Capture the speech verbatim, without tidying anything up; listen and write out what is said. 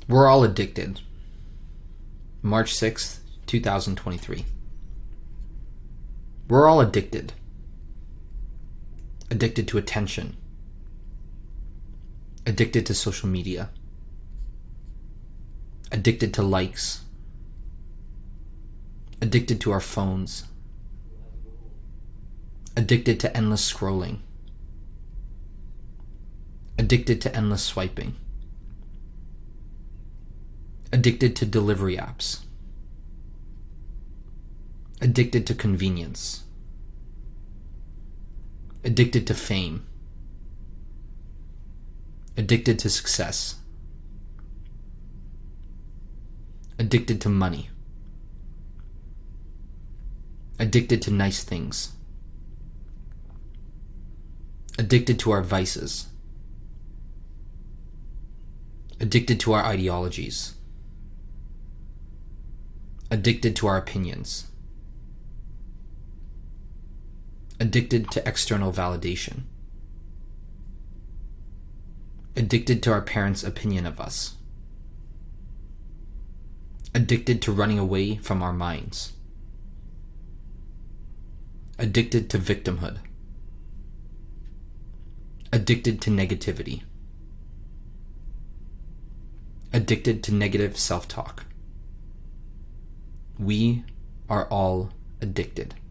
We're all addicted. March sixth, twenty twenty-three. We're all addicted. Addicted to attention. Addicted to social media. Addicted to likes. Addicted to our phones. Addicted to endless scrolling. Addicted to endless swiping. Addicted to delivery apps. Addicted to convenience. Addicted to fame. Addicted to success. Addicted to money. Addicted to nice things. Addicted to our vices. Addicted to our ideologies. Addicted to our opinions. Addicted to external validation. Addicted to our parents' opinion of us. Addicted to running away from our minds. Addicted to victimhood. Addicted to negativity. Addicted to negative self-talk. We are all addicted.